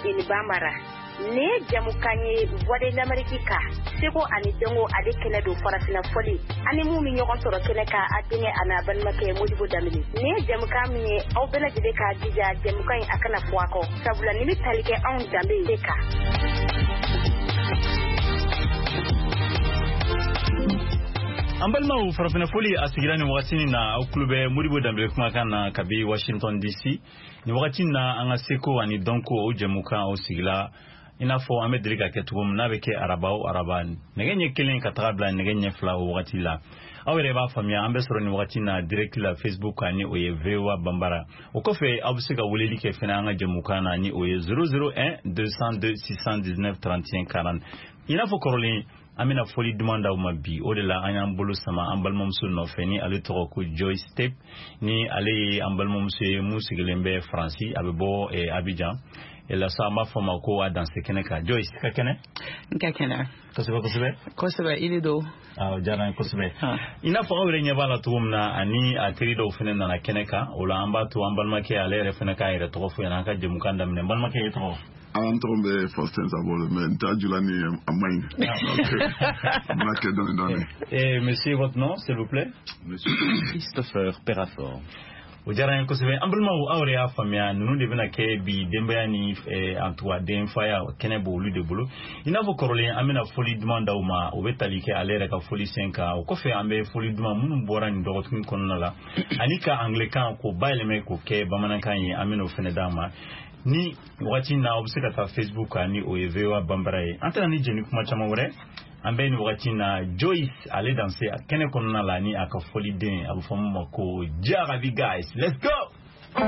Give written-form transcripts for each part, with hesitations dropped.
ini bambara ne jamukanye voix de l'Amérique ka seko ani dengo ade kele do farafina foli ani mu mi ñokon soro kele ka adine ana balmake Modibo Damini ne jamukami aw bela jide ka dija jamukan akana fuako sabula ni talike on dambe ka Ambalma farafina foli asigirani wakati na klube Modibo Damini kuma kana kabi Washington DC ni wakati na anga seko ani donko o jamuka o sigila inafo ame delika ketugum na beke araba negenye kelen katabla negenye fla wakati la awere ba famia ambe soro ni wakati na direct la Facebook ani oye vewa bambara okofe abusika wuleli ke fina anga jamuka na ni oye 001 202 619 31 40 inafo koroli amina foli demanda umabi odela anyambulu sama ambalmomsu no feni ale toko Joy Step ni ale ambalmomsu musigelembe Franci abebo e Abidjan ela sama fama ko danse keneka Joyce kakene kakene kosebe ilido jana kosebe ina fa awre nyabala tumna ani atrido fenena na keneka ola amba tu ambalmake ale refeneka ire tofu yana ka jemukanda mne ambalmake to I'm tombé Faustin Zabolo, mais Tadjulani Monsieur, votre nom, s'il vous plaît? Monsieur Christopher Perafort. Ujara Kosebe, ambalma awre ya famia nunu devena ke bi dembayani antwa demfaya kenebo lu de bolo. Inavo korole amena foli demanda uma obetalike alere ka foli 5 o kofe ambe foli duma munum bora ni dogotun konnala. Anika anglican ko baileme ko ke bamanankan yi ameno fenedama. Ni wakati na obseka ta Facebook ani oyevewa bambaraye antana ni jeni kuma chama wore ambe ni wakati na Joyce ale danser kene konna la ni aka foli den abufamu mako jarabi guys, let's go.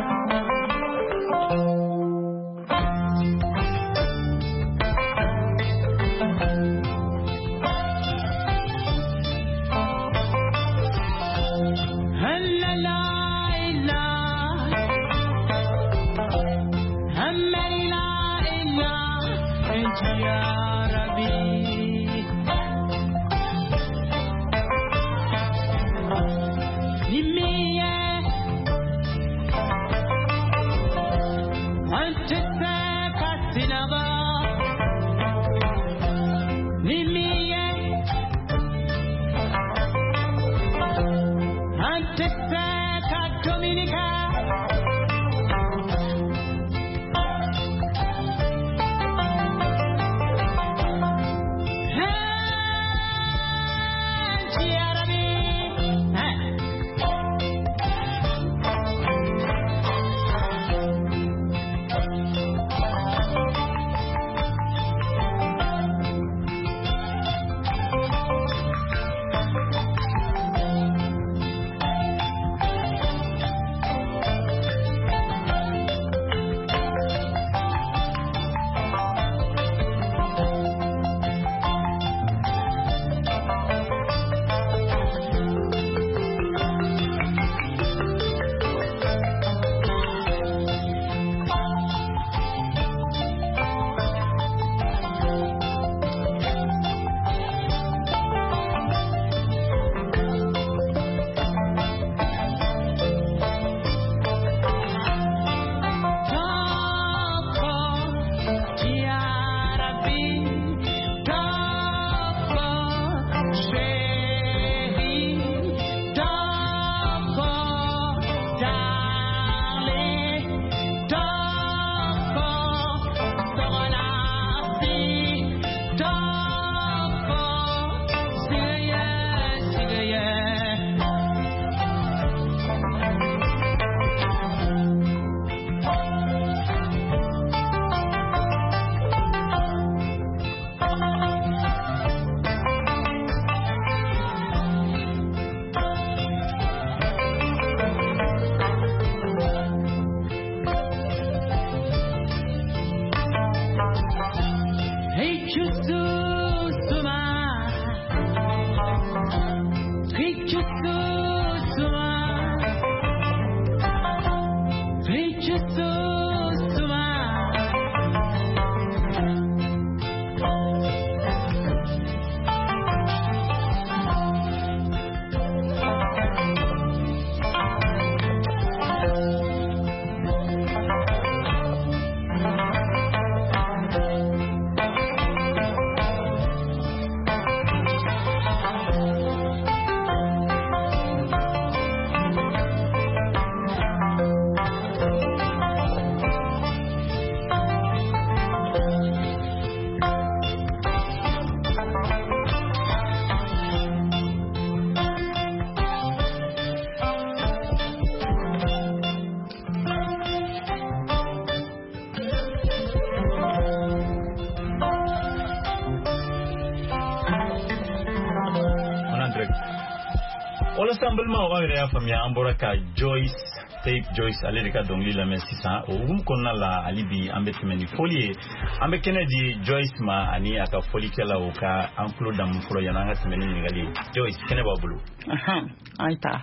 semblement on va famia amboraka Joyce Tape Joyce ale de ka dongli la mesisa o konna la alibi ambetmeni folie ambe Kennedy Joyce ma ani aka folie kala o ka anklo dam flo yana nga semeni ngali Joyce kene babulu aita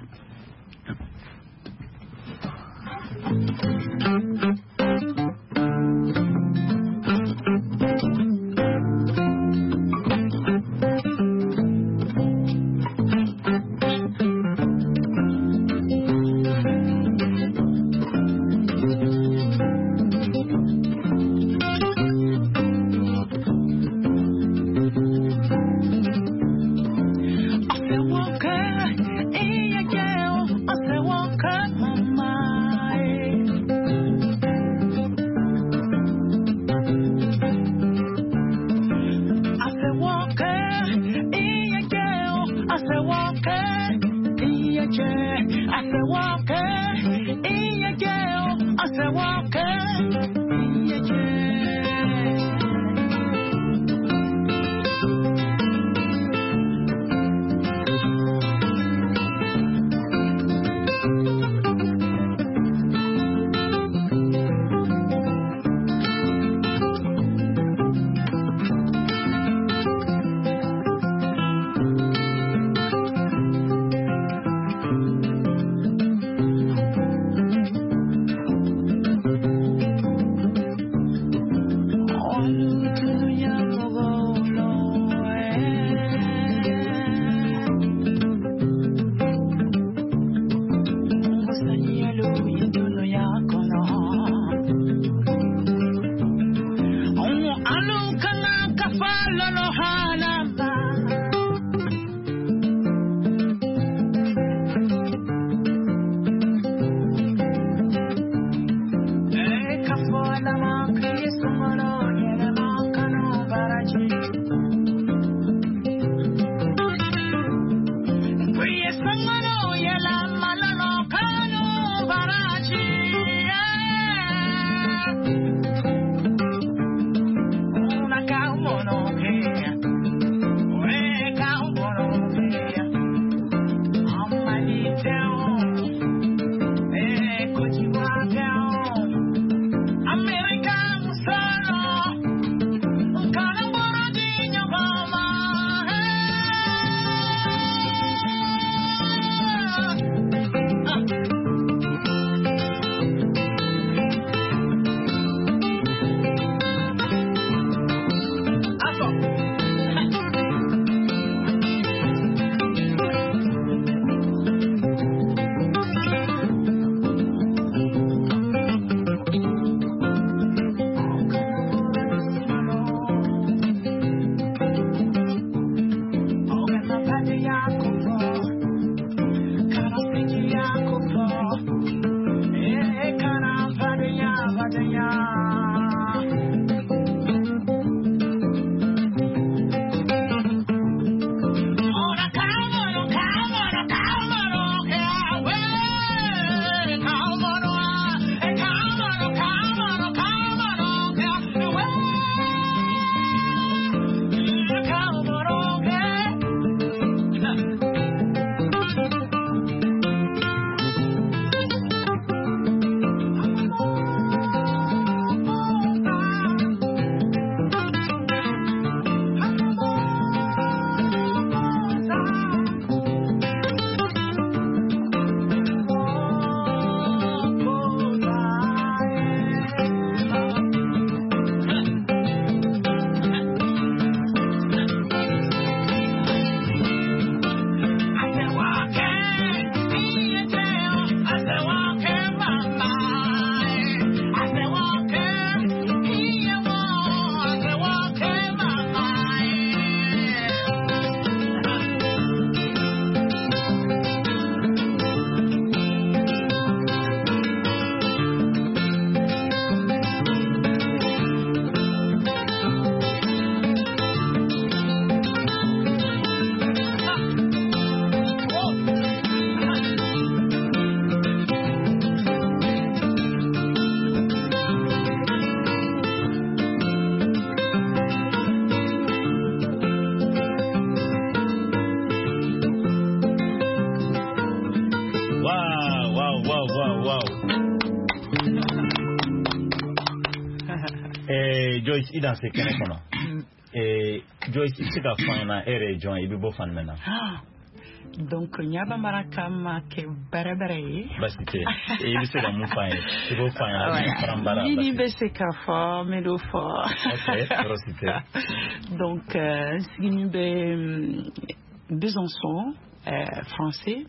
Joyce ida se kene kono Joyce sika fana région e bibo fan mena donc nyaba marakama ke bare basite e bi se da mu fan e bo fan parambara ni be se ka fo me do fo OK prosite donc signi be Besançon français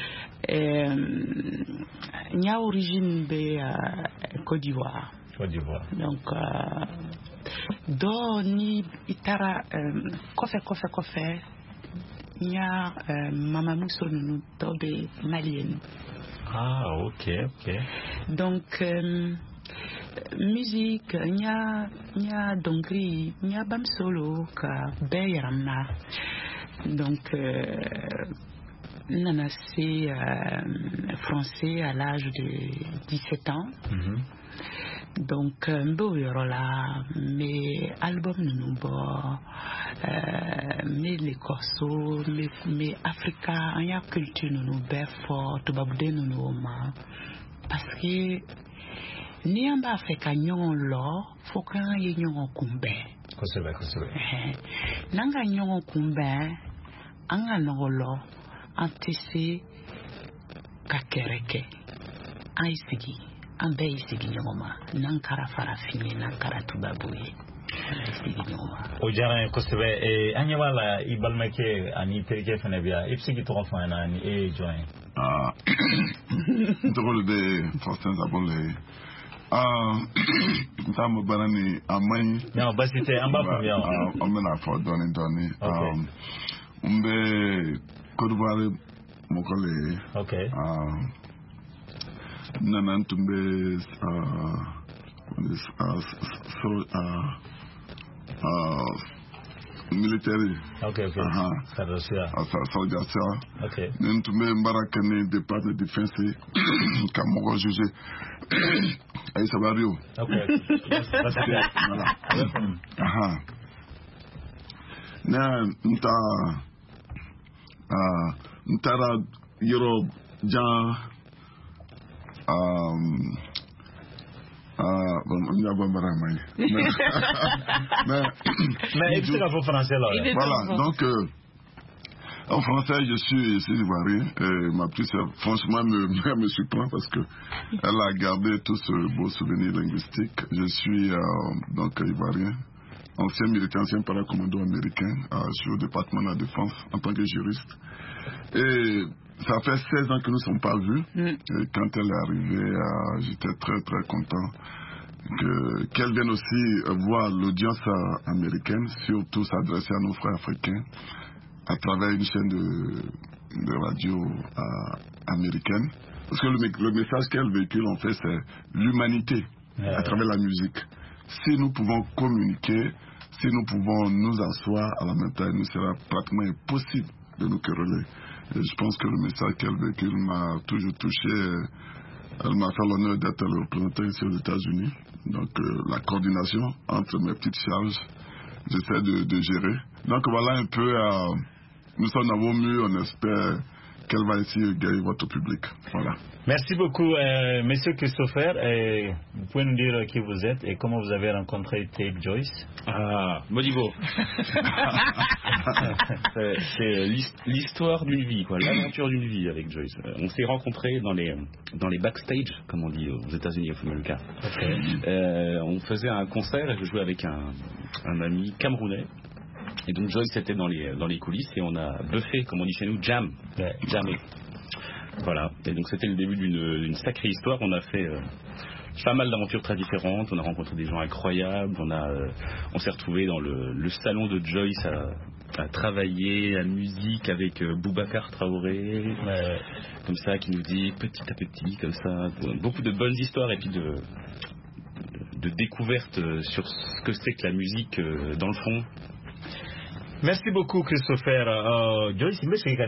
nya origine be Côte d'Ivoire donc do ni itara kofe nya mama musonu do be malienne OK donc musique nya dongri nya bam solo ka be yaramna donc nana c'est français à l'âge de 17 ans donc mboyorola mes albums nubo mes les corso mes Africa anya culture nous befo to babude nous ma parce que ni amba Africa nyon lo foka ye nyon kumbe kosebe nanga nyon kumbe anga nolo antese kakereke aisigi ambe isigi nyoma nankara farafine nankara tubabuye isigi nyoma o jara kosebe anya wala ibalmake ani perke fenebia ipsigi to fana ni join drôle de Faustin Zabole Tamo barani amai non basite amba famia amena for doni umbe kodubare mokole okay nanan tumbe military okay soldier okay tumbe mbarakane department de defense kamogo juge ay sabario okay voilà na ntara yoro jan mais c'est la français là voilà donc en français je suis ivoirien et ma petite sœur franchement me surprend parce que elle a gardé tout ce beau souvenir linguistique. Je suis donc ivoirien, ancien militaire, ancien paracommando américain, je suis au département de la défense en tant que juriste et ça fait 16 ans que nous ne sommes pas vus. Et quand elle est arrivée, j'étais très très content qu'elle vienne aussi voir l'audience américaine, surtout s'adresser à nos frères africains à travers une chaîne de radio américaine. Parce que le message qu'elle véhicule, en fait, c'est l'humanité à travers la musique. Si nous pouvons communiquer, si nous pouvons nous asseoir à la même taille, il sera pratiquement impossible de nous quereller. Et je pense que le message qu'elle véhicule m'a toujours touché. Elle m'a fait l'honneur d'être le représentant ici aux États-Unis. Donc la coordination entre mes petites charges, j'essaie de gérer. Donc voilà un peu, nous en avons mieux, on espère qu'elle va ici gagner votre public. Voilà. Merci beaucoup, Monsieur Christopher. Vous pouvez nous dire qui vous êtes et comment vous avez rencontré Tape Joyce? Modibo. C'est l'histoire d'une vie, quoi, l'aventure d'une vie avec Joyce. On s'est rencontrés dans les backstage, comme on dit aux États-Unis, au America. Okay. On faisait un concert et je jouais avec un ami camerounais. Et donc Joyce était dans les coulisses et on a buffé, comme on dit chez nous, jammé. Voilà. Et donc c'était le début d'une sacrée histoire. On a fait pas mal d'aventures très différentes. On a rencontré des gens incroyables. On s'est retrouvés dans le salon de Joyce à travailler la musique avec Boubacar Traoré, comme ça, qui nous dit petit à petit, comme ça, beaucoup de bonnes histoires et puis de découvertes sur ce que c'est que la musique dans le fond. Merci beaucoup, Christopher. Joyce,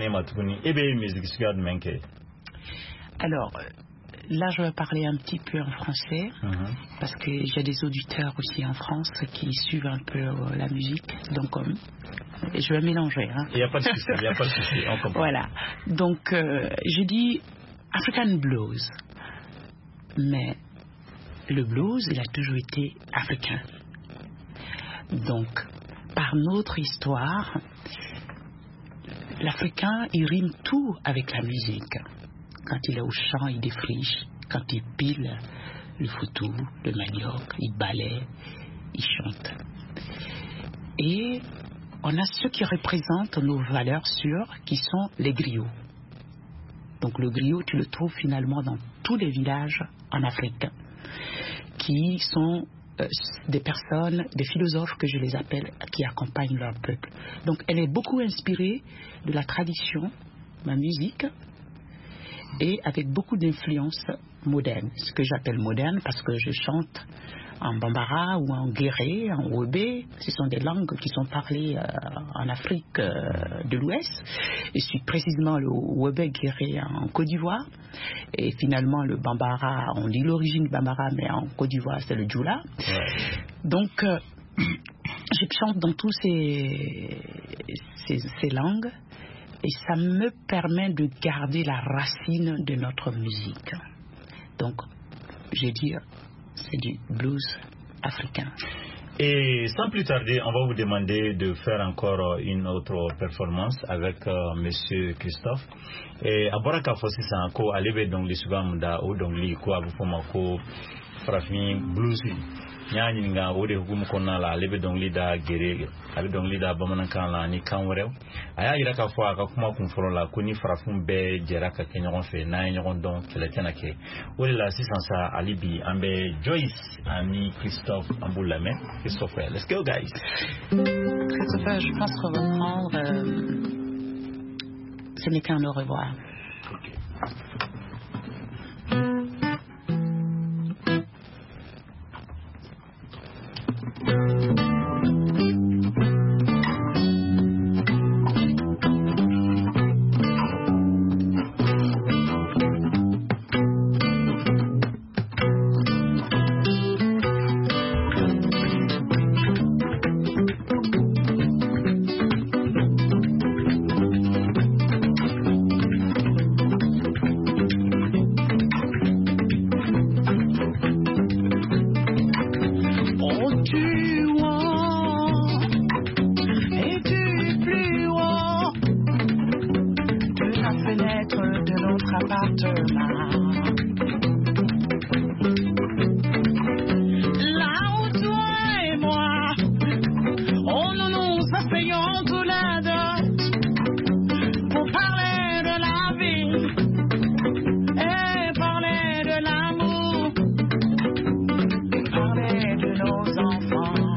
alors, là, je vais parler un petit peu en français, parce que j'ai des auditeurs aussi en France qui suivent un peu la musique, donc je vais mélanger. Il n'y a pas de souci, on comprend. Voilà, donc je dis African Blues, mais le blues, il a toujours été africain. Donc, par notre histoire, l'Africain, il rime tout avec la musique. Quand il est au champ, il défriche. Quand il pile le foutou, le manioc, il balaie, il chante. Et on a ceux qui représentent nos valeurs sûres, qui sont les griots. Donc le griot, tu le trouves finalement dans tous les villages en Afrique, qui sont des personnes, des philosophes que je les appelle, qui accompagnent leur peuple. Donc elle est beaucoup inspirée de la tradition, ma musique, et avec beaucoup d'influences modernes. Ce que j'appelle moderne parce que je chante en bambara ou en guéré, en webé. Ce sont des langues qui sont parlées en Afrique de l'Ouest. Je suis précisément le webé guéré en Côte d'Ivoire. Et finalement, le bambara, on dit l'origine du bambara, mais en Côte d'Ivoire, c'est le djoula. Ouais. Donc, je chante dans tous ces langues. Et ça me permet de garder la racine de notre musique. Donc, je dis, c'est du blues africain. Et sans plus tarder, on va vous demander de faire encore une autre performance avec Monsieur Christophe. Et à Boraka Fossi Sanko, allez donc les Subamda ou donc les Kwa Bufomako, Frafin Blues. Nyani nga wode hukumu konna la lebe donc lida gere ale donc lida bamanan kan la ni kan wrew aya ira ka fo aka kuma kun foro la ko ni farafun be jera ka kenyon fe na nyon donc kele tenake wode la sisansa alibi ambe Joyce ani Christophe Amboulame. Christophe, let's go guys. Christophe, je pense reprendre ce n'est qu'un au revoir. Okay. Parler de nos enfants.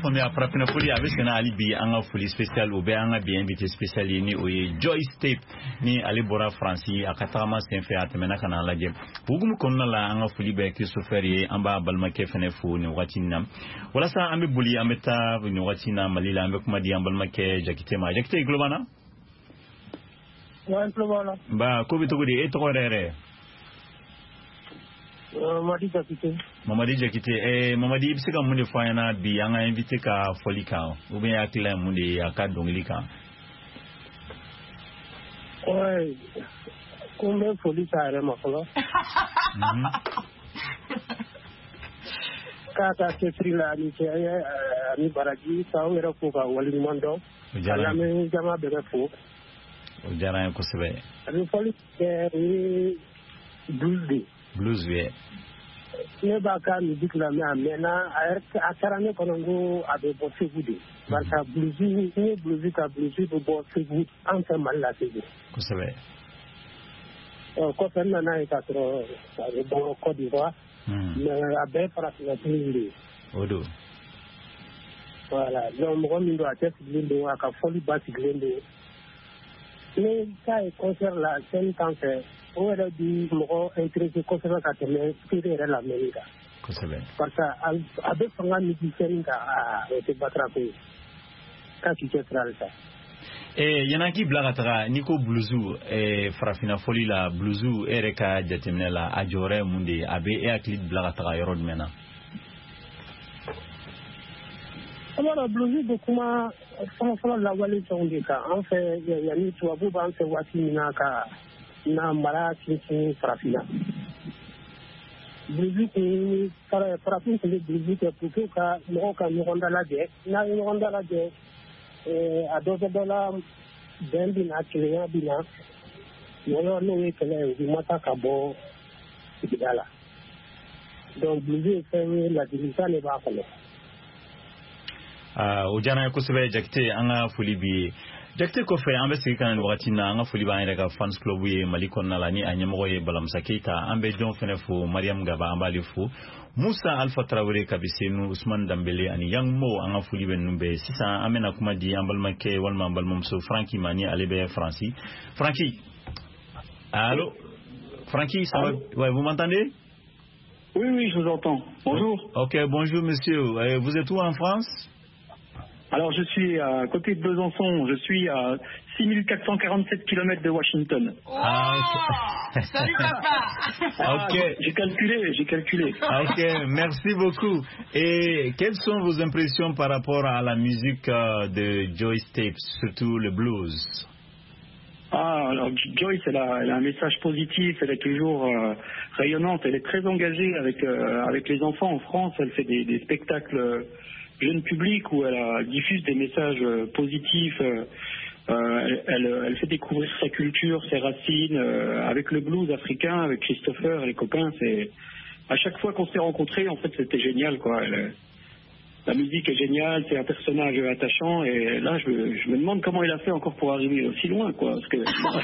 faamuya farafina foli a bɛ sɛnɛ hali bi an ka foli spécial o bɛ an ka bi invité spécial ye ni o ye Joyce Tape ni ale bɔra Faransi a ka tagama senfɛ a tɛmɛna ka na lajɛ hukumu kɔnɔna la an ka foli bɛ Christopher ye an b'a balimakɛ fɛnɛ fo nin wagati in na walasa an bɛ boli an bɛ taa nin wagati in na Mali la an bɛ kuma di an balimakɛ Jakite ma Jakite i tulo b'an na? Ouais, voilà. Ba ko bɛ cogo di e tɔgɔ yɛrɛ? Mamadi Jakite. Mamadi Jakite Mamadi i bɛ se ka mun de fɔ an ɲɛna bi an ka invité ka fɔli kan ou bien hakili la mun de ye a ka dɔnkili kan? Ouais. Ko n bɛ foli k'a yɛrɛ ma fɔlɔ. K'a ka cɛsiri la ani cɛ ani baraji k'aw yɛrɛ fo ka waleɲuman dɔn. Ka lamɛn jama bɛɛ bɛ fo. O diyara n ye kosɛbɛ. A bɛ fɔli kɛ o ye blues de. Blues ye. Ne b'a ka musique la mɛn a mɛnna a kɛra ne kɔnɔ ko a bɛ bɔ Segu de. Barisa blues n ye blues ka blues bɛ bɔ Segu an fɛ Mali la Segu. Kosɛbɛ. Kɔfɛ n nana ye k'a sɔrɔ a bɛ bɔ Côte d'Ivoire. Mais a bɛɛ farafina tigi de ye. O don. Voilà donc mɔgɔ min don a cɛ sigilen don a ka fɔli ba sigilen don. Ne k'a ye concert la scène sanfɛ o yɛrɛ bi mɔgɔ intéressé kosɛbɛ ka tɛmɛ seere yɛrɛ lamɛnni kan. Kosɛbɛ. Parce que a bɛ fanga musicienne kan o tɛ batara ko ye. K'a k'i cɛ sira halisa. Yana k'i bila ka taga n'i ko bluesu farafina fɔli la bluesu e yɛrɛ ka jateminɛ la a jɔyɔrɔ ye mun de ye a bɛ e hakili bila ka taga yɔrɔ jumɛn na? Alors blues bɛ kuma fɔlɔ lawale fɛnw de kan an fɛ yanni tubabu b'an fɛ waati min na ka na mara sinsin farafina. Blues kun farafin tun bɛ blues kɛ pour que ka mɔgɔw ka ɲɔgɔn dalajɛ n'a ye ɲɔgɔn dalajɛ a dɔ kɛ dɔ la bɛn bɛ na kelenya bɛ na mɔgɔ n'o ye kɛlɛ ye u bɛ mata ka bɔ sigida la donc blues ye fɛn ye ladilikan de b'a kɔnɔ. O diyara n ye kosɛbɛ Jakite an ka foli b'i ye Jakite kɔfɛ an bɛ segin ka na nin wagati in na an ka foli b'an yɛrɛ ka fans club ye Mali kɔnɔna la ni a ɲɛmɔgɔ ye Balamusa Keyita an bɛ jɔn fɛnɛ fo Mariam Gaba an b'ale fo Musa Alpha Traoré Kabisenu Usman Dambele ani Young Mo an ka foli bɛ ninnu bɛɛ sisan an bɛna kuma di an balimakɛ walima an balimamuso Franky ma ni ale bɛ Faransi Franky allô Franky ça va ouais vous m'entendez? Oui je vous entends bonjour. Ok bonjour monsieur vous êtes où en France? Alors je suis à côté de Besançon, je suis à 6447 km de Washington. Salut papa. Ok. J'ai calculé. Ok, merci beaucoup. Et quelles sont vos impressions par rapport à la musique de Joyce Tape, surtout le blues? Alors Joyce, elle a un message positif, elle est toujours rayonnante, elle est très engagée avec les enfants en France, elle fait des spectacles jeune public où elle diffuse des messages positifs, elle fait découvrir sa culture, ses racines, avec le blues africain, avec Christopher et les copains. À chaque fois qu'on s'est rencontrés, en fait, c'était génial, quoi. La musique est géniale, c'est un personnage attachant, et là, je me demande comment il a fait encore pour arriver aussi loin, quoi. Parce que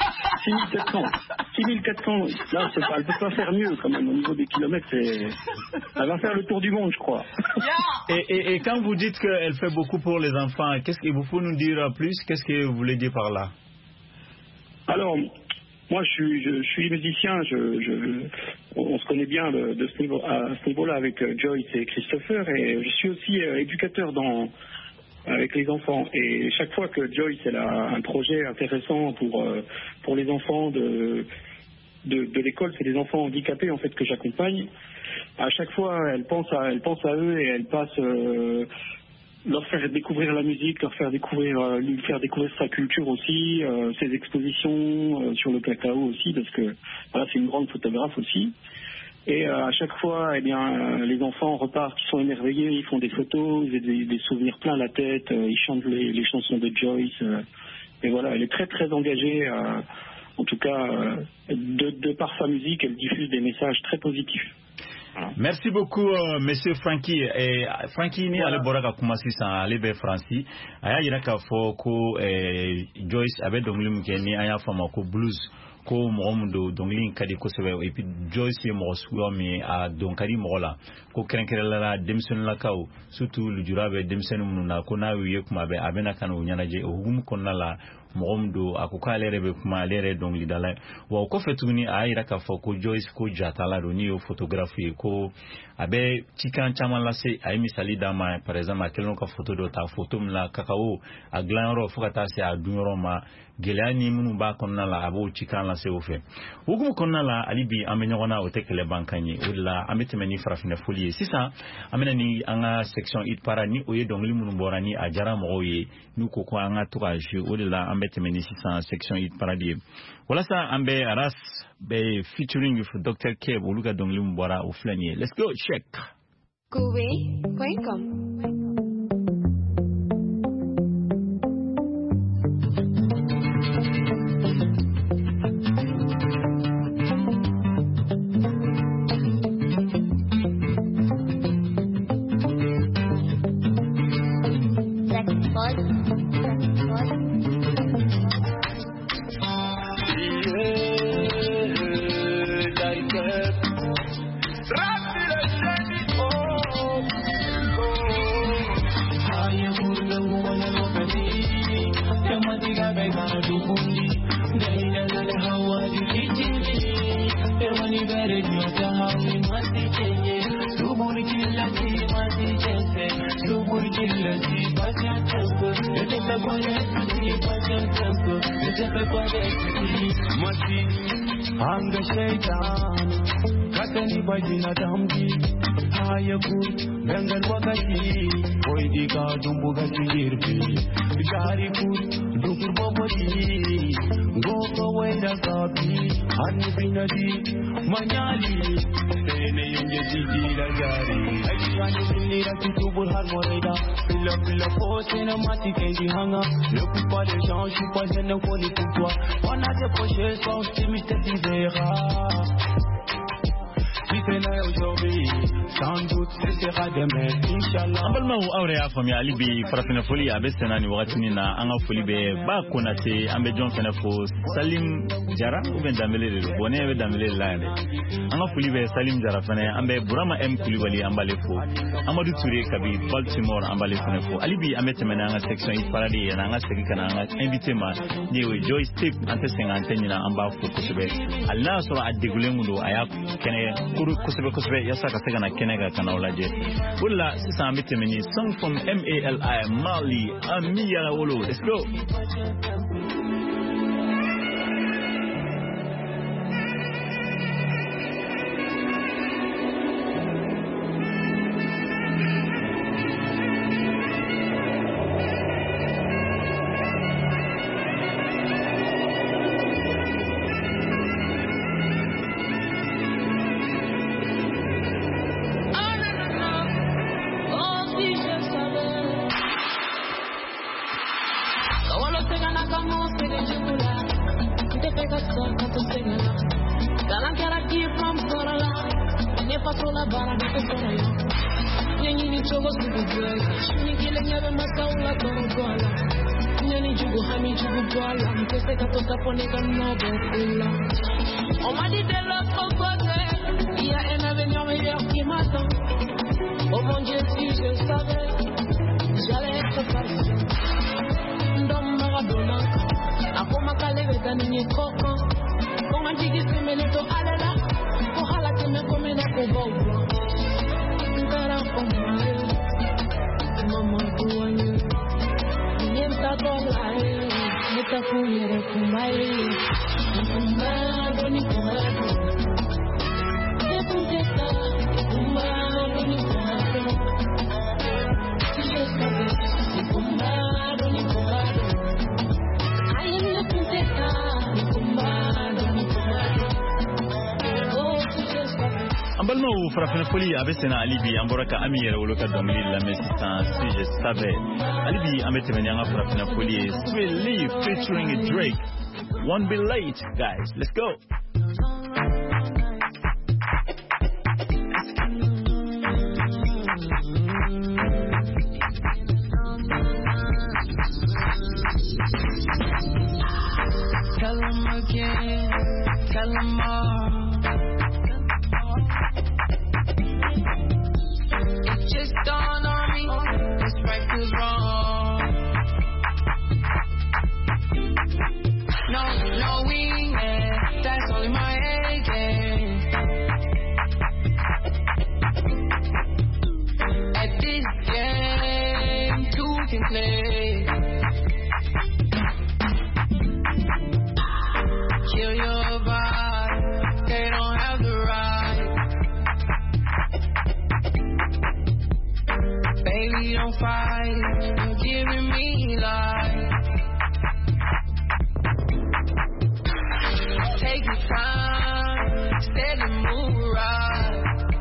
6400, là, elle peut pas faire mieux, quand même, au niveau des kilomètres. Elle va faire le tour du monde, je crois. Et quand vous dites qu'elle fait beaucoup pour les enfants, qu'est-ce que vous pouvez nous dire plus? Qu'est-ce que vous voulez dire par là? Alors, moi, je suis musicien, on se connaît bien à ce niveau-là avec Joyce et Christopher, et je suis aussi éducateur avec les enfants. Et chaque fois que Joyce elle a un projet intéressant pour les enfants de l'école, c'est des enfants handicapés en fait que j'accompagne. À chaque fois, elle pense à eux et elle passe leur faire découvrir la musique, lui faire découvrir sa culture aussi, ses expositions sur le cacao aussi, parce que voilà, c'est une grande photographe aussi. Et à chaque fois, les enfants repartent, ils sont émerveillés, ils font des photos, ils ont des souvenirs plein la tête, ils chantent les chansons de Joyce. Et voilà, elle est très très engagée, en tout cas, de par sa musique, elle diffuse des messages très positifs. Merci beaucoup monsieur Franky. Franky ni ale bɔra ka kuma sisan ale bɛ Faransi a y'a yira k'a fɔ ko Joyce a bɛ dɔnkili min kɛ ni an y'a fɔ a ma ko blues ko mɔgɔ do dɔnkili ka di kosɛbɛ et puis Joyce ye mɔgɔ suguya min a dɔn ka di mɔgɔ la ko kɛrɛnkɛrɛnla denmisɛnninlakaw surtout lujura bɛ denmisɛnnin minnu na ko n'a y'u ye kuma bɛɛ a bɛna ka n'o ɲɛnajɛ o hukumu kɔnɔna la mɔgɔ min do a ko k'ale yɛrɛ bɛ kuma ale yɛrɛ dɔnkilidala wa o kɔfɛ tuguni a y'a yira k'a fɔ ko Joyce ko jatala don ni y'o photographe ye ko a bɛ cikan caman lase a ye misali d'a ma par exemple a kɛlen ka photo dɔ ta photo min la kakao a dilanyɔrɔ fo ka taa se a dunyɔrɔ ma gɛlɛya ni minnu b'a kɔnɔna la a b'o cikan lase o fɛ hukumu kɔnɔna la hali bi an bɛ ɲɔgɔn na o tɛ kɛlɛ ban kan ye o de la an bɛ tɛmɛ ni farafinna foli ye sisan an bɛna ni an ka section hit parade ni o ye dɔnkili minnu bɔra ni a diyara mɔgɔw ye n'u ko ko an ka to ka jouer o de la an bɛ tɛmɛ ni sisan section hit parade ye walasa an bɛ Aras bɛ featuring with Dr. Keb olu ka dɔnkili min bɔra o filɛ nin ye let's go check Kuwait.com Anga shaitan katani bajina damgi hayaku gangan wakati oidi ka dumbu gasirbi gari ku dukur bomodi ngoko wenda kapi hani binadi manyali sene yenge jidira gari ayani sinira kitubul har moreda pila pose na mati kendi hanga le coup pas les gens je suis pas jeune pour les pour toi on a des projets sans optimiste d'Ivera an balimaw aw yɛrɛ y'a faamuya hali bi farafinna foli a bɛ senna ni wagatinin na an ka foli bɛ ba konate an bɛ jɔn fɛnɛ fo Salim Jara ou bien Dambele de don bon ne bɛ Dambele de la yɛrɛ an ka foli bɛ Salim Jara fɛnɛ an bɛ Burama M Kulibali an b'ale fo Amadou Touré kabi Baltimore an b'ale fɛnɛ fo hali bi an bɛ tɛmɛ n'an ka section hit parade ye an ka segin ka na an ka invité ma ni o ye Joyce Tip an tɛ sɛgɛn an tɛ ɲina an b'a fo kosɛbɛ hali n'a y'a sɔrɔ a degulen don a y'a kɛnɛ kuru kosɛbɛ yasa ka se ka na kɛnɛ ka kan'aw lajɛ o de la sisan an bɛ tɛmɛ ni song from MALI Mali Amiya Wolo let's go On m'a dit de l'autre côté, il y a un avenir meilleur qui m'attend. Oh mon Dieu, si je savais, j'allais être patient. Dans Maradona, à Pomakale, Danini Coco, comment tu dis que Melito Alala, pour Halate me comme un accord. Gara Pomae, Maman Kouane, Niemta Tolae, Netafuye Kumae. Kumado ni kumado, sepulteta. Kumado ni kumado, si je savais. Kumado ni kumado, I am sepulteta. Kumado ni kumado, oh si je savais. an balimaw farafinna foli a bɛ senna hali bi an bɔra ka Ami yɛrɛ wolo ka dɔnkili lamɛn sisan si je savais hali bi an bɛ tɛmɛ ni an ka farafinna foli ye Sweet Leaf featuring Drake Won't be late, guys. Let's go. Tell them again. on fire, you're giving me life. Take your time, steady move right.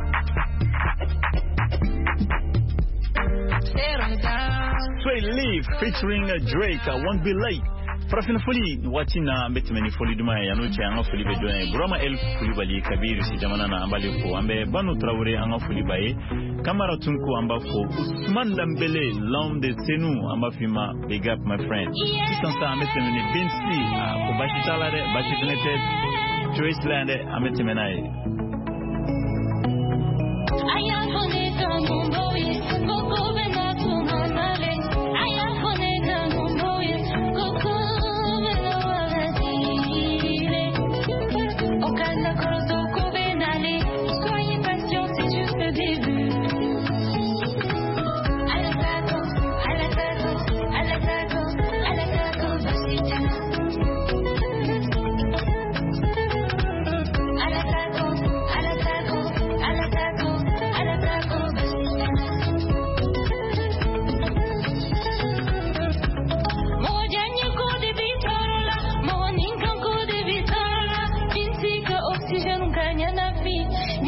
Settle down. Sway Lee featuring Drake, I Won't Be Late. Farafina foli watina betimeni foli duma ya noche anga foli bejoine Broma El foli bali Kabir si jamana na ambali ko ambe Banu Traoré anga foli baye Kamara Tunku amba ko Ousmane Dembélé l'homme de Senou amba fima big up my friend Sistansa ametemeni Binsi ko bashitalade bashitinete Joyce Lande ametemenaye Aya bonita mumboye koko bena tumanale Aya bonita mumboye koko soyez patient, c'est juste le début. À l'attaque, à l'attaque, à l'attaque, à l'attaque, Basita. À l'attaque, à l'attaque, à l'attaque, à l'attaque, Basita. Mon dernier coup de vitorola, mon income coup de vitorola, Pinsica, oxygène, gagne na vie.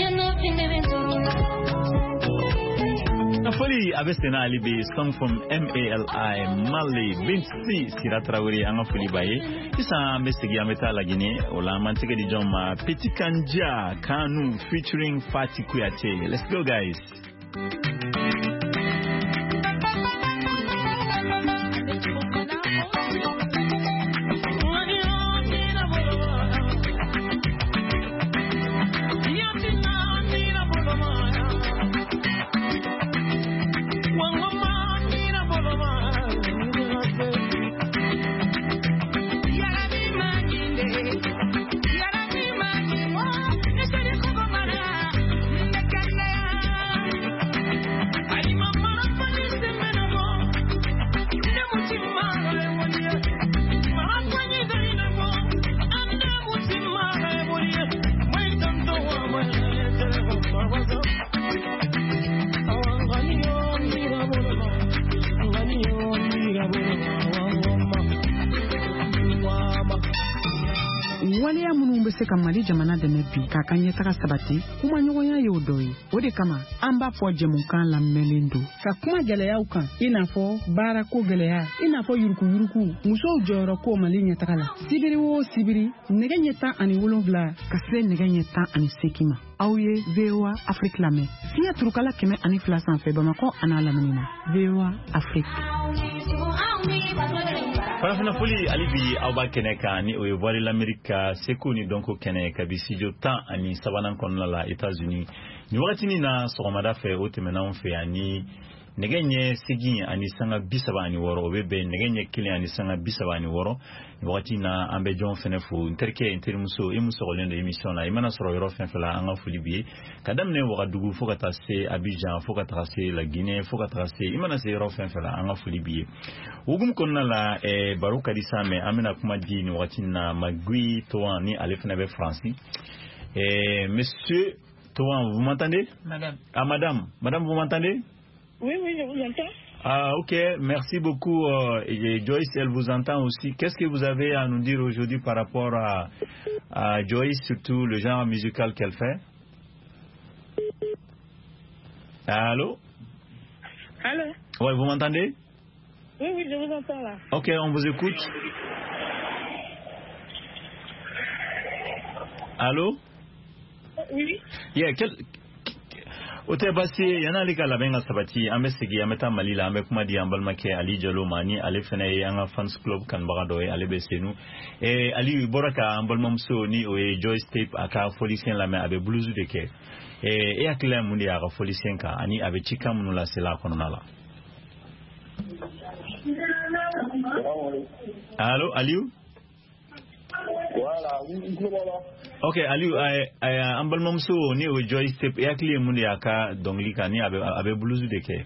Foli abesena alibi song from MALI Mali Binsi Sira Traoré anga foli baye isa message ameta la Guinée ola mantike di joma Petit Kanja Kanu featuring Fati Kouyaté. Let's go guys. Waliya munun bɛ se ka Mali jamana dɛmɛ bi k'a ka ɲɛtaga sabati kuma ɲɔgɔnya y'o dɔ ye o de kama an b'a fɔ jɛmukan lamɛnlen don ka kuma gɛlɛyaw kan i n'a fɔ baarako gɛlɛya i n'a fɔ yurukuyuruku musow jɔyɔrɔ ko Mali ɲɛtaga la sibiri o sibiri nɛgɛ ɲɛ 17 ka se nɛgɛ ɲɛ 18 ma aw ye VOA Afrique lamɛn fiɲɛ turukala 102 sanfɛ Bamakɔ an'a lamini na VOA Afrique. Farafina foli alibi awba keneka ni oye voile l'Amérique seko ni donko kene kabisi jota ani sabanan konna la États-Unis ni wakati ni na sogomada fe otemena on fe ani negenye sigi ani sanga bisaba ani woro obebe negenye kili ani sanga bisaba ani woro ni wakati na ambe jon fenefu interke interimuso emuso golendo émission la imana soro yoro fenfela anga foli bi kadam ne wagadugu foka tase Abidjan foka tase la Guinée foka tase imana se yoro fenfela anga foli bi ugum konna la baruka disame amena kuma di ni wakati na magui toan ni alefna be français monsieur toan vous m'entendez madame madame vous m'entendez? Oui, je vous entends. Ah, ok, merci beaucoup. Joyce, elle vous entend aussi. Qu'est-ce que vous avez à nous dire aujourd'hui par rapport à Joyce, surtout le genre musical qu'elle fait? Allô? Allô? Ouais, vous m'entendez? Oui, je vous entends là. Ok, on vous écoute. Allô? Oui. Yeah, Ote basi yana lika labenga sabati amesigi ameta malila amekuma di ambalmake Ali Jalo mani ale fene anga fans club kan bagadoy ale besenu Ali boraka ambalmamso ni o Joyce Tape aka folicien la me abe bluzu de ke akla mundi aka folicien ka ani abe chika munula sela konala. Allô Aliou? Voilà, ok Aliou ambal mamso ni o Joyce Tape yakli mundi aka dongli ka ni abe bluzu de ke.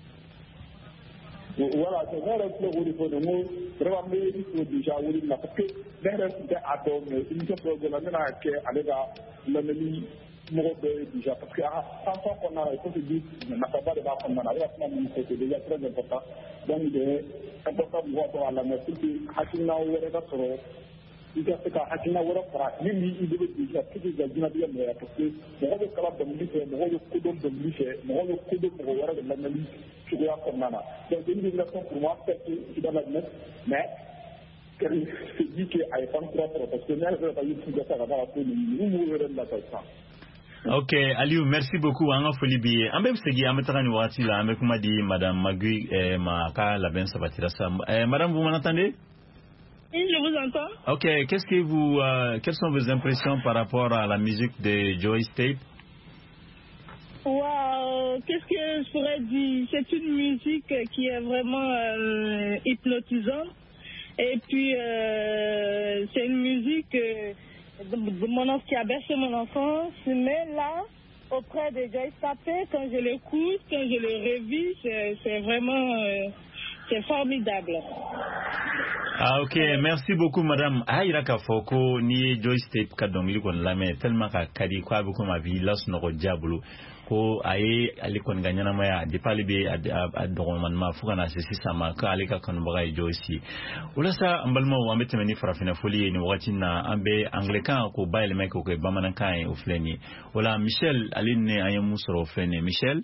Voilà, c'est vrai que vous dites de nous, vraiment, il faut déjà vous dire parce que derrière c'était à donc une chose que la mena que aller dans l'ennemi déjà, parce que sans qu'on a, il faut se dire, on n'a pas de bas comme on a, c'est déjà très important. Donc, il est important de voir la merci que Hakina Ouereka sera, il y a ce qu'à Hakina Ouereka, même il devait déjà, tout est déjà bien, parce que, moi, je calme de m'y moi, je coupe de m'y moi, je coupe de m'y de l'analyse, je vois comme nana. Donc, c'est une révélation pour moi, c'est que, dans la net, mais, c'est dit qu'il y a un temps parce que même si on a eu ça là-bas, Ok, Aliou, merci beaucoup. On a fait bien. En même temps, on a dit là, avec moi dit Madame Magui et Maka la ben sabatira ça. Madame, vous m'entendez? Oui, je vous entends. Ok, quelles sont vos impressions par rapport à la musique de Joyce Tape? Wow, qu'est-ce que je pourrais dire? C'est une musique qui est vraiment hypnotisante. Et puis, c'est une musique qui a bercé mon enfance. Mais là, auprès de Joyce Tape, quand je l'écoute, quand je le revis, c'est vraiment c'est formidable. Ah, ok, merci beaucoup, madame. Ah, il y a qu'à Foko, ni Joyce Tape, kadongili kon lame, tellement qu'à Kadi, quoi, beaucoup ma vie, las no diablo. Ko aye ali kon ganyana maya de palibe a dogon ma fuka na sisi sama ka ali ka kan baga Joyce. Wala sa ambalma wa mbete meni farafina folie ni wakati na ambe anglican ko baile meko ko bamana kan ofleni. Wala Michel aline ayamu soro ofleni. Michel.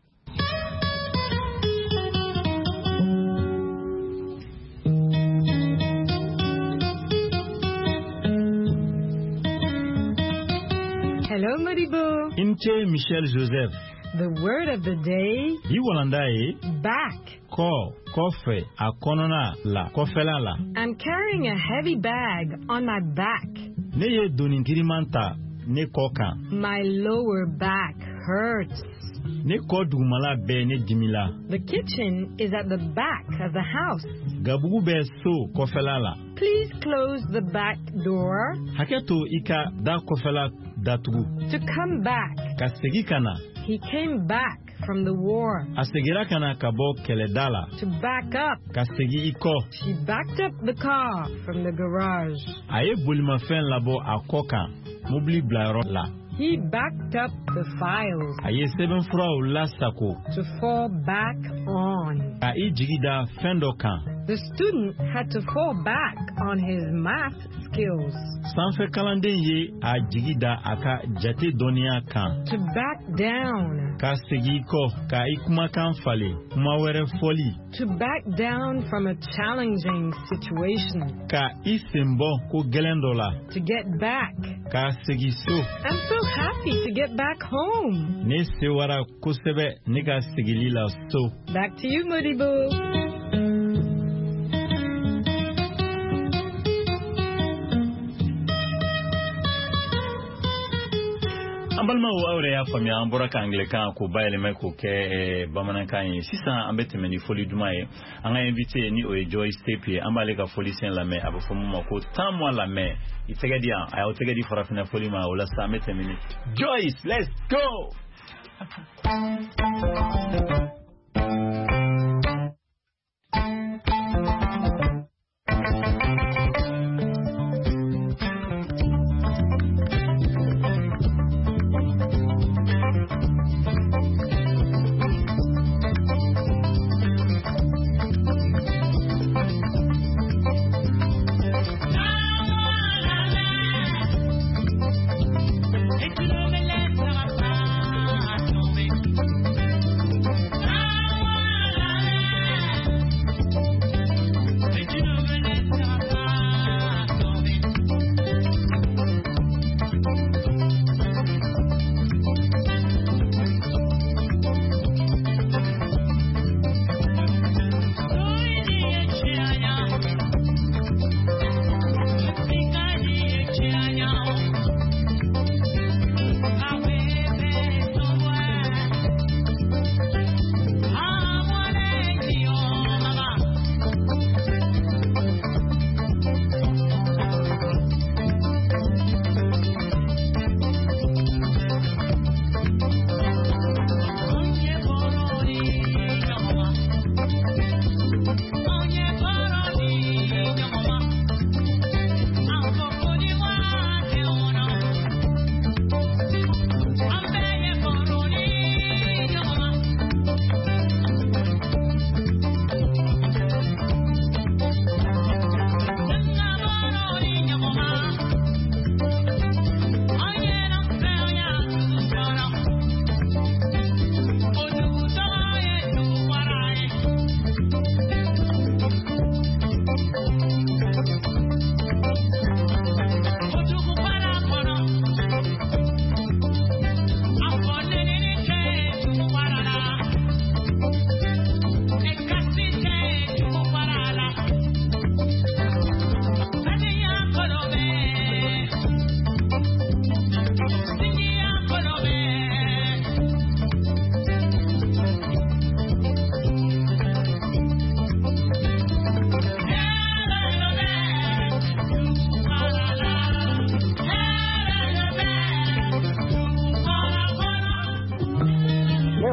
Hello, Modibo. Inte Michel Joseph. The word of the day. Iwalandae. Back. Ko, kofe, akonona la, kofela la. I'm carrying a heavy bag on my back. Neye doninkirimanta, ne koka. My lower back hurts. Ne kodumala be ne dimila. The kitchen is at the back of the house. Gabugu be so kofela la. Please close the back door. Haketo ika da kofela datugu. To come back. Kasegi kana. He came back from the war. Asegira kana kabo keledala. To back up. Kasegi iko. She backed up the car from the garage. Aye bulima fen labo akoka. Mobli blaro la. He backed up the files. Aye seven frau la sako. To fall back on. Aye jigida fendokan. The student had to fall back on his math skills. Sanfe kalande ye a jigida aka jate donia kan. To back down. Ka segi ko ka ikuma kan fale kuma were foli. To back down from a challenging situation. Ka isembo ko gelendola. To get back. Ka segi so. I'm so happy to get back home. Ne sewara kusebe ne ka segilila so. Back to you, Modibo. Ambalma wo awre ya famia ambora ka anglican ko baile me ko ke bamanan kan sisa ambete meni foli dumaye anga invité ni o Joyce Tape ambale ka foli sen la me abo fomu mako tamwa la me itegedia ayo tegedi farafina foli ma wala sa mete meni Joyce, let's go.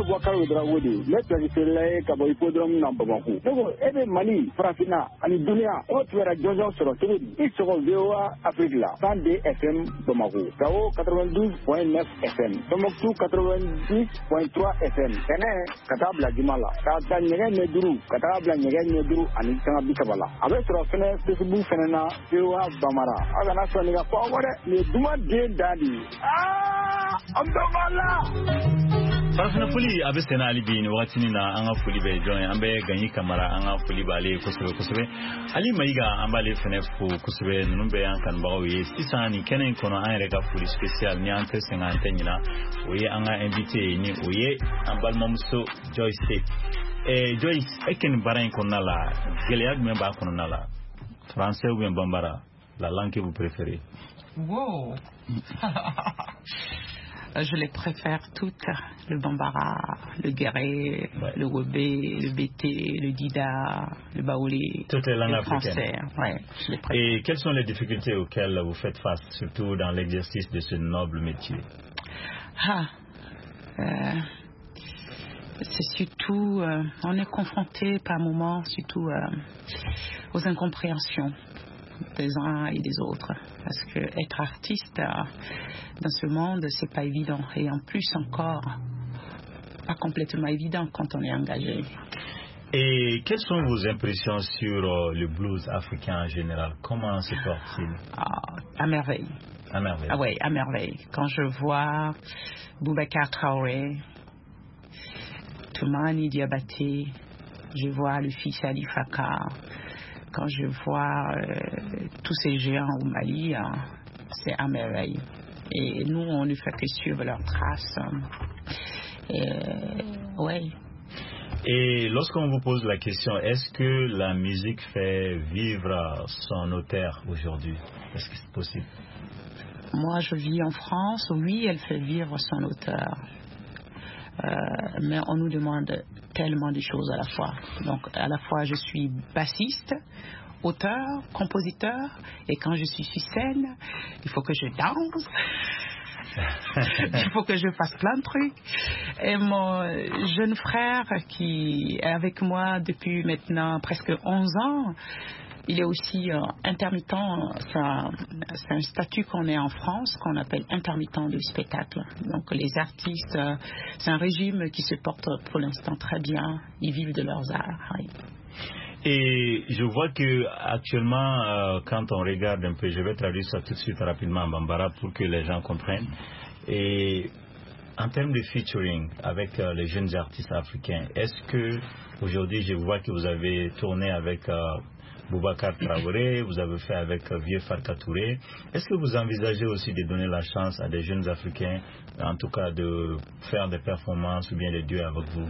Bouakar Ouedraoudi, le président Kabo Hippodrome Nambamakou. Donc, Mali, Frafina, Ani Dunia, autre radio sur le télé, ils seront VOA Afrique là, 102 FM Bamako, Kao 92.9 FM, Tombouctou 90.3 FM, Kene, Katabla Dimala, Kata Nyegen Neduru, Katabla Nyegen Neduru, Ani Tanga Bikabala. Avec sur la fenêtre, Facebook Fenena, VOA Bamara, Agana Soniga Power, les Duma Dadi. Ah, Amdamala! Farafina foli abe sena ali bi ni wakati ni na anga foli be join ambe ganyi kamara anga foli bale kusebe ali maiga ambale fene fu kusebe numbe yankan bawo ye sisani kenen kono an reka foli special ni ante senga ante nyina oye anga invité ni oye ambal mamso Joyce Joyce eken baran kono la geleag memba kono la français ou bien bambara la langue que vous préférez? Wow. Je les préfère toutes, le bambara, le guéré, le wobé, le bété, le dida, le baoulé, toutes les langues le français. Ouais, je les préfère. Et quelles sont les difficultés auxquelles vous faites face, surtout dans l'exercice de ce noble métier? C'est surtout, on est confronté par moments, surtout aux incompréhensions des uns et des autres, parce que être artiste dans ce monde, c'est pas évident, et en plus encore pas complètement évident quand on est engagé. Et quelles sont vos impressions sur le blues africain en général? Comment se porte-t-il? À merveille. À merveille. Ah ouais, à merveille. Quand je vois Boubacar Traoré, Toumani Diabaté, je vois le fils Ali Faka, quand je vois tous ces géants au Mali, c'est à merveille. Et nous, on ne fait que suivre leurs traces. Ouais. Et lorsqu'on vous pose la question, est-ce que la musique fait vivre son auteur aujourd'hui? Est-ce que c'est possible? Moi, je vis en France. Oui, elle fait vivre son auteur. Mais on nous demande tellement de choses à la fois. Donc, à la fois, je suis bassiste, auteur, compositeur, et quand je suis sur scène, il faut que je danse, il faut que je fasse plein de trucs. Et mon jeune frère, qui est avec moi depuis maintenant presque 11 ans, il est aussi intermittent. C'est un statut qu'on est en France, qu'on appelle intermittent du spectacle. Donc les artistes, c'est un régime qui se porte pour l'instant très bien. Ils vivent de leurs arts. Oui. Et je vois que actuellement, quand on regarde un peu, je vais traduire ça tout de suite rapidement en bambara pour que les gens comprennent. Et en termes de featuring avec les jeunes artistes africains, est-ce que aujourd'hui, je vois que vous avez tourné avec Boubacar Traoré, vous avez fait avec Vieux Farka Touré. Est-ce que vous envisagez aussi de donner la chance à des jeunes Africains, en tout cas de faire des performances ou bien des duos avec vous?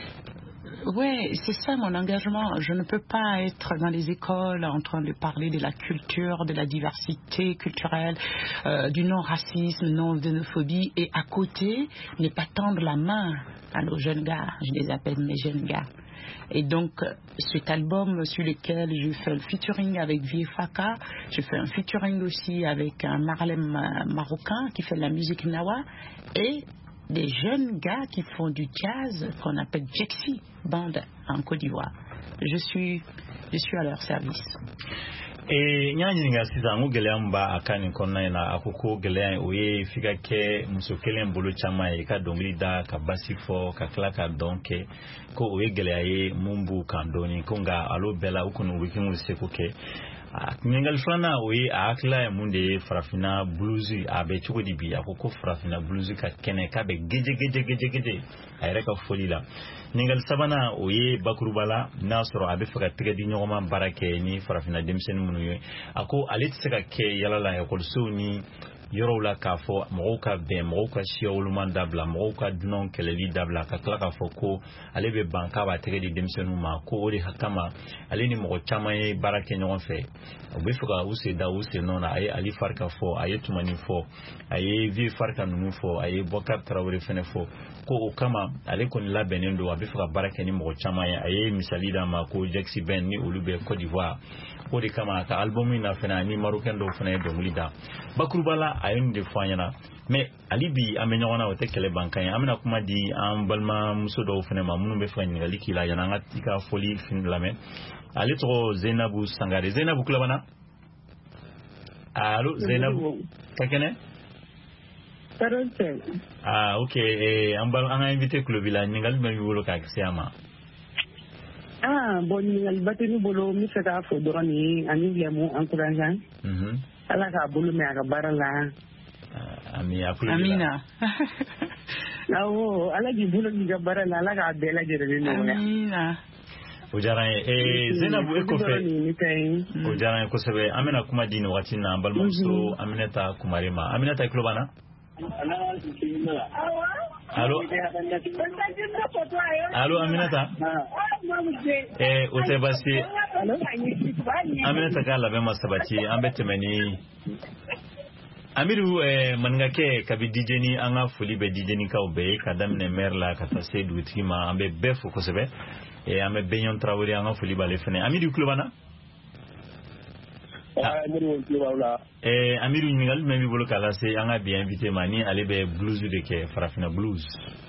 Oui, c'est ça mon engagement. Je ne peux pas être dans les écoles en train de parler de la culture, de la diversité culturelle, du non-racisme, non-xénophobie, et à côté, ne pas tendre la main à nos jeunes gars. Je les appelle mes jeunes gars. Et donc, cet album sur lequel je fais le featuring avec Vieux Faka, je fais un featuring aussi avec un Marlem marocain qui fait de la musique nawa, et des jeunes gars qui font du jazz qu'on appelle Jexi Band en Côte d'Ivoire. Je suis à leur service. Et nyani nga sisa ngo gelamba akani konna na akoko gelen oye fika ke musokelen bolo chama e ka dongli da ka basifo ka klaka donke ko oye gelaye mumbu kandoni konga alo bela ukunu wikingu seko ke Ningal flana oye akla munde farafina bluesy abe choko dibi akoko farafina bluesy ka kene ka be geje ayre ka folila ningal sabana oye bakurubala nasoro abe faka tiga di nyoma barake ni farafina demsen munu ako alit seka ke yalala ya kolso ni yorola ka fo moka be moka shioluma dabla moka dunon keleli dabla ka klaka foko alebe banka ba tiga di demsen ma ko ori hakama aleni mo chama e barake nyon fe obe faka use da use nona ay ali farka fo ay tumani fo ay vi farka nunu fo ay Boubacar Traoré fene fo ko kama ale kon la benendo abe faka barake ni mo chama ay misali da ma ko Jexi Ben ni olube Côte d'Ivoire ko de kama ka album ina fena ni marocain do fena do mulida bakurubala a une des fois yana mais ali bi amenyona o te kele bankan amena kuma di am balma muso do fene ma munu be fani ngali kila yana ngati ka foli fin la men ali to Zainabu Sangare Zainabu kulabana allo Zainabu kakene ok ambal anga invité club la ningal me wolo ka siama bon ningal batini bolo mi feta fo dorani ani lemu encourageant ala ka bolo me aka barala amina awo ala gi bolo gi ga barala ala ka bela jere no amina Ojaran Zainabu ekofe Ojaran ko sebe amena kuma dini wakati na ambal muso Aminata kumarema Aminata klobana Allô Allô Aminata ote basi Aminata kala bema sabati ambete meni Amiru mangake kabi DJ ni anga foli be DJ ni ka obe kadamne merla kata sedu tima ambe befu ko sebe ame benyon Traoré anga foli bale fene Amiru klobana Amiru Ningal même bolo kala c'est anga bien invité mani aller be blues de ke farafina blues.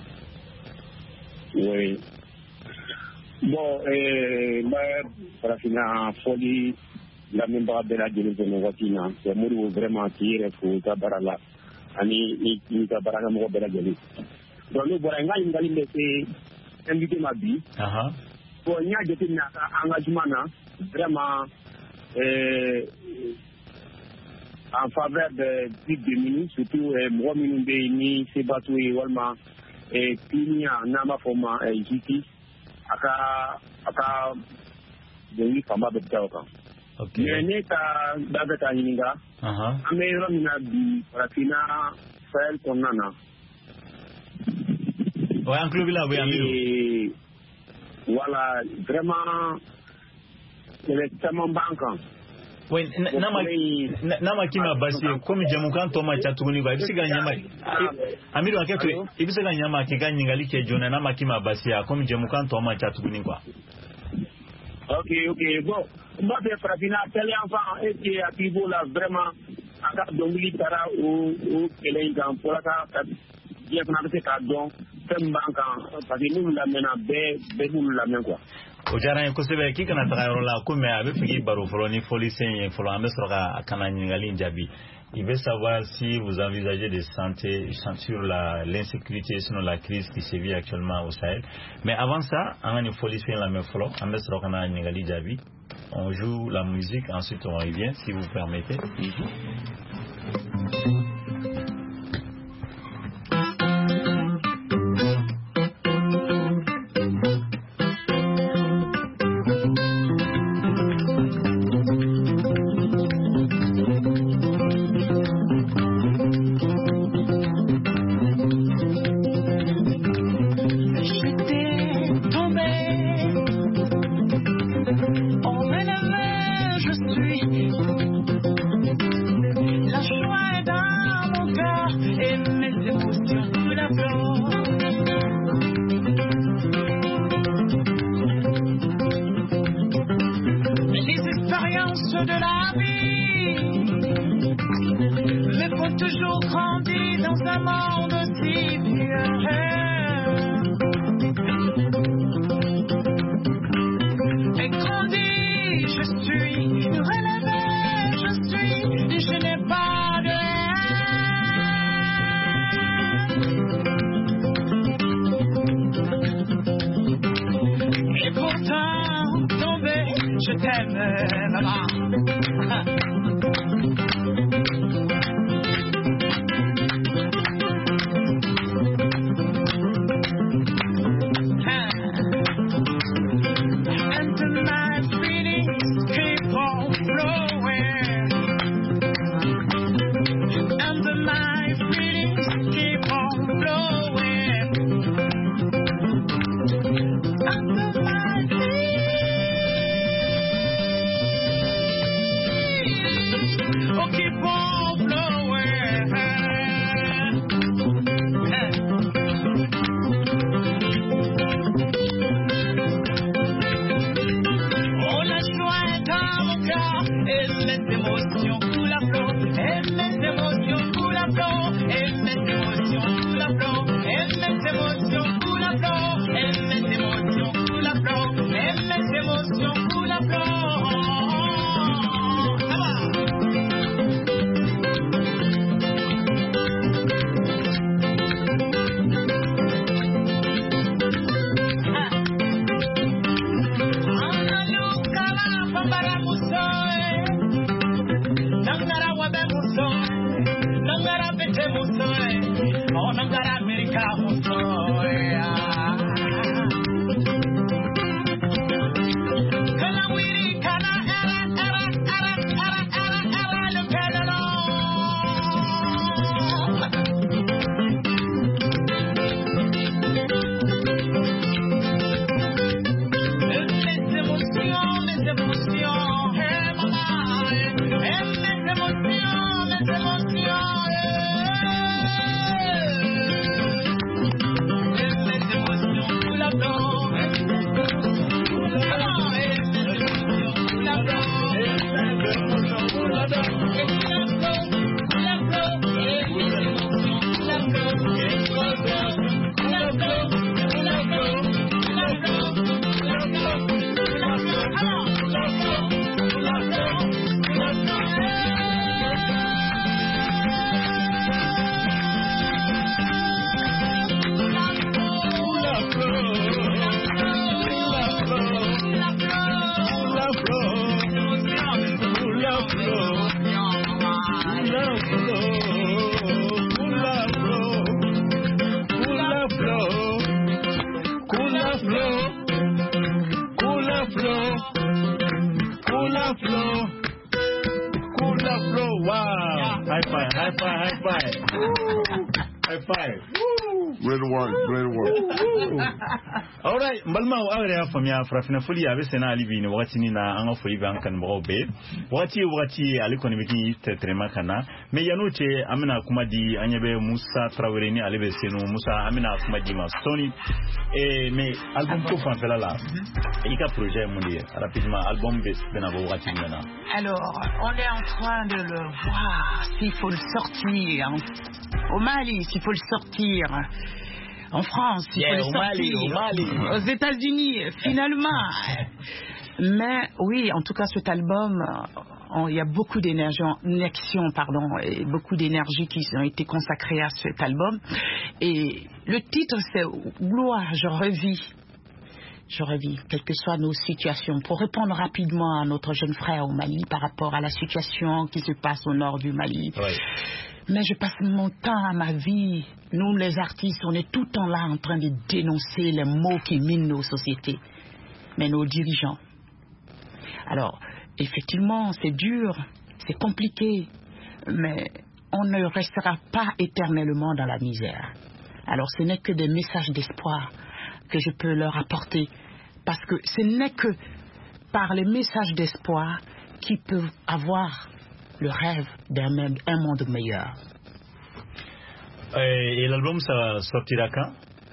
Oui. Bon farafina foli la membre de la délégation watina c'est muri vraiment tire fu tabarala ani ni tabarala mo bela jeli. Donc le bora ngai ngali laisser invité ma bi. Bon nya jeti na engagement na vraiment en faveur de plus de minutes, surtout moi ni Sebatu et Walma et Pinia Nama Foma et Jiti aka de Fama Betauka. Ok. Mais ta Dabeta Ninga, Amero Minabi, Rafina, Fael Konana. Ouais, un club là, oui, voilà, vraiment, c'est extrêmement banquant. Oui, nama kima basi komi jamukan toma chatuguni kwa ibisiga nyama Amiru aketo ibisiga nyama kigani ngali ke jona nama kima basi komi jamukan toma chatuguni kwa. Ok bon moi de frapina tel enfant et qui a pivo là vraiment aka dongli tara ou kele ngam pour ka bien qu'on avait ka don tembanka parce que nous la mena be nous la men quoi. Ojaran ko sebe ki kana tagaro la ko me abe figi baro folo ni folisen folo ambe soroka kana ngali njabi. Il veut savoir si vous envisagez de santé sur l'insécurité, sur la crise qui sévit actuellement au Sahel. Mais avant ça, on a une folisen la me folo ambe soroka na ngali njabi. On joue la musique, ensuite on revient si vous permettez. Alright, Balma area from ya Frafina Fully, I was an alibi in watching in an offer even can be. What you Alikoniki Tremakana, Meyanuche, Amina Kumadi, Anyabe, Musa, Traverini, Alevesino, Musa, Amina Kumadima, Stony, mais album Kofan Felala, Ika Projet Mondial, rapidement, album best Benavo Watimana. Alors, on est en train de le voir, s'il faut le sortir. Au Mali, s'il faut le sortir. En France, il faut le sortir. Au Mali. Aux États-Unis, finalement. Mais oui, en tout cas, cet album, il y a beaucoup d'énergie, et beaucoup d'énergie qui ont été consacrées à cet album. Et le titre, c'est Gloire, je revis, quelles que soient nos situations. Pour répondre rapidement à notre jeune frère au Mali par rapport à la situation qui se passe au nord du Mali. Oui. Mais je passe mon temps à ma vie. Nous, les artistes, on est tout le temps là en train de dénoncer les maux qui minent nos sociétés. Mais nos dirigeants. Alors, effectivement, c'est dur, c'est compliqué, mais on ne restera pas éternellement dans la misère. Alors, ce n'est que des messages d'espoir que je peux leur apporter. Parce que ce n'est que par les messages d'espoir qu'ils peuvent avoir le rêve d'un monde meilleur. Et l'album, ça sortira quand?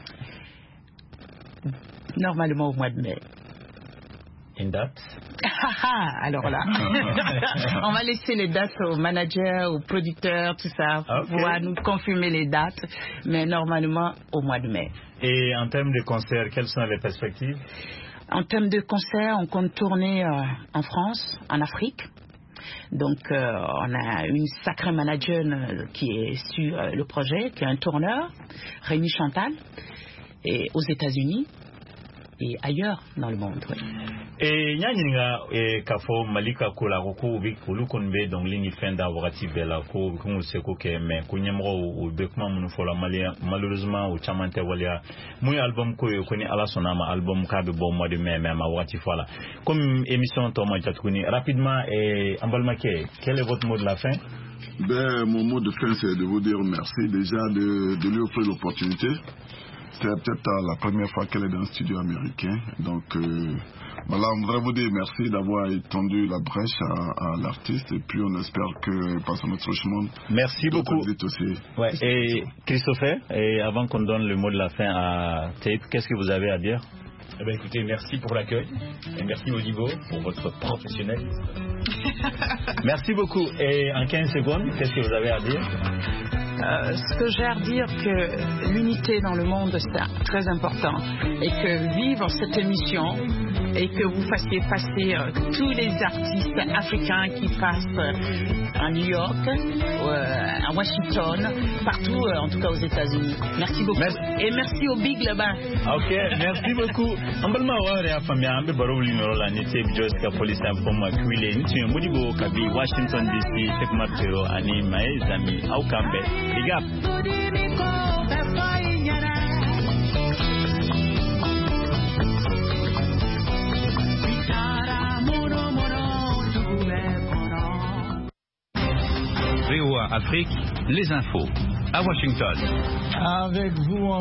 Normalement au mois de mai. Une date? Alors là, on va laisser les dates aux managers, aux producteurs, tout ça, pour pouvoir nous confirmer les dates, mais normalement au mois de mai. Et en termes de concerts, quelles sont les perspectives? En termes de concerts, on compte tourner en France, en Afrique. Donc, on a une sacrée manager qui est sur le projet, qui est un tourneur, Rémi Chantal, et aux États-Unis et ailleurs dans le monde. Oui. Et Nyaninga Kafo Malika Kolaroko Vikulu Konbe donc l'Inifenda Warati Bella Ko Kumuseko Keme Kunyamro ou Bekman Munufola Malia malheureusement au Chamante Walia mon album Koyo Koni Alasonama album Kabe Bon mois de mai même à Wati Fola. Comme émission Thomas Jatkuni rapidement et Ambalmake, quel est votre mot de la fin? Mon mot de fin c'est de vous dire merci déjà de lui offrir l'opportunité. C'est peut-être la première fois qu'elle est dans un studio américain. Donc, voilà, on voudrait vous dire merci d'avoir étendu la brèche à l'artiste. Et puis, on espère que par son chemin. Merci beaucoup. Aussi. Ouais. Et Christopher, et avant qu'on donne le mot de la fin à Tape, qu'est-ce que vous avez à dire? Eh bien, écoutez, merci pour l'accueil. Et merci Modibo pour votre professionnalisme. Merci beaucoup. Et en 15 secondes, qu'est-ce que vous avez à dire? Ce que j'ai à dire, que l'unité dans le monde, c'est très important. Et que vivre cette émission et que vous fassiez passer tous les artistes africains qui passent à New York, à Washington, partout, en tout cas aux États-Unis. Merci beaucoup. Et merci au Big là-bas. Ok, merci beaucoup. Ambalma wale afamia ambe baroli norola nite Joyce ka police informa kwile nti Modibo kabi Washington DC Tekmatero ani maezami au kambe. Big up. Afrique, les infos. À Washington. Avec vous